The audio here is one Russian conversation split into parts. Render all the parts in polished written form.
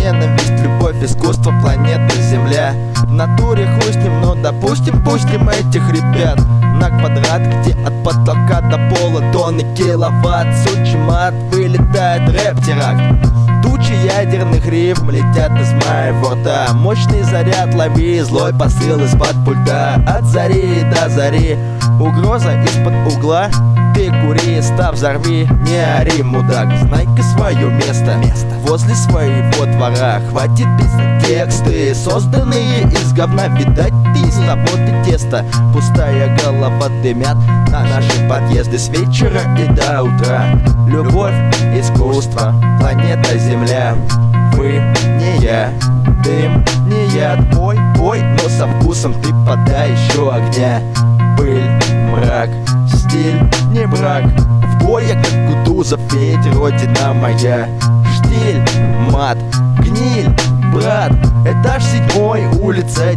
ненависть, любовь, искусство, планета Земля. В натуре хуй с ним, но допустим, пустим этих ребят на квадрат, где от потолка до пола тонны киловатт. Сучий мат, вылетает рэп-теракт. Тучи ядерных рифм летят из моего рта. Мощный заряд, лови злой посыл из-под пульта. От зари до зари угроза из-под угла. Ты кури, став, взорви, не ори, мудак. Знай-ка свое место возле своего двора. Хватит писать тексты, созданные из говна. Видать, ты из того ты тесто. Пустая голова дымят на наши подъезды с вечера и до утра. Любовь, искусство, планета Земля. Вы, не я, дым, не яд. Пой, пой, но со вкусом ты подай еще огня. Пыль, мрак, стиль, не брак. В бое, как Кутузов, ведь родина моя. Штиль, мат, гниль, брат. Этаж 7, улица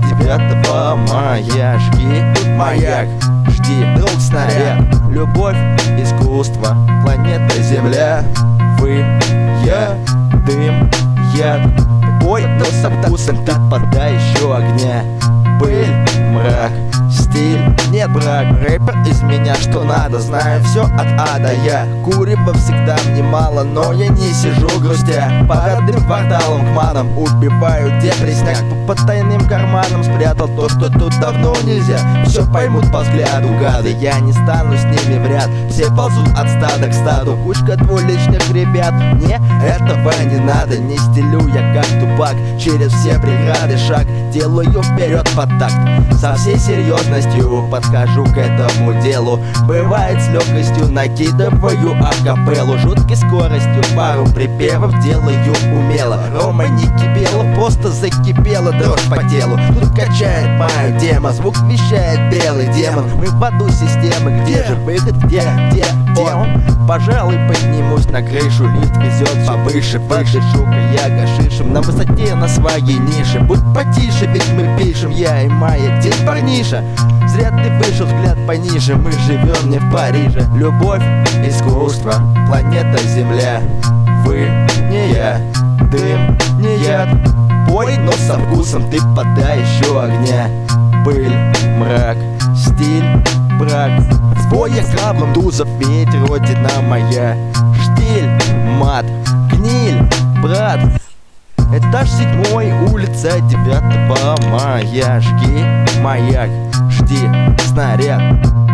9 мая. Жги тут маяк, жди, друг, снаряд. Любовь, искусство, планета Земля. Вы, я, дым, яд. Пой, но со вкусом ты подай еще огня. Пыль, мрак, стиль, нет брак. Рэпер из меня что надо, знаю все от ада. Я курева всегда мне мало, но я не сижу грустя. По родным кварталам к манам убиваю депрессняк. По тайным карманам спрятал то, что тут давно нельзя. Все поймут по взгляду гады, я не стану с ними в ряд. Все ползут от стада к стаду, кучка двуличных ребят. Мне этого не надо, не стелю я как тупак. Через все преграды шаг делаю вперед под такт. Со всей серьезностью подхожу к этому делу. Бывает с легкостью накидываю акапеллу. Жуткой скоростью пару припевов делаю умело. Рома не кипела, просто закипела дрожь по телу. Тут качает мою демо, звук вещает белый демон. Мы в аду системы, где же выход, где он? Пожалуй, поднимусь на крышу, лифт везет повыше. Подышу-ка я гашишем на высоте на своей нише. Будь потише, ведь мы пишем, я и Майя, день парниша. Зря ты вышел, взгляд пониже, мы живем не в Париже. Любовь, искусство, планета Земля. Вы, не я, дым, не яд. Пой, но со вкусом ты подай еще огня. Пыль, мрак, стиль, брак. В бое каблом Тузов, ведь родина моя. Штиль, мат, гниль, брат. Этаж 7, улица 9 мая. Жги маяк, жди снаряд.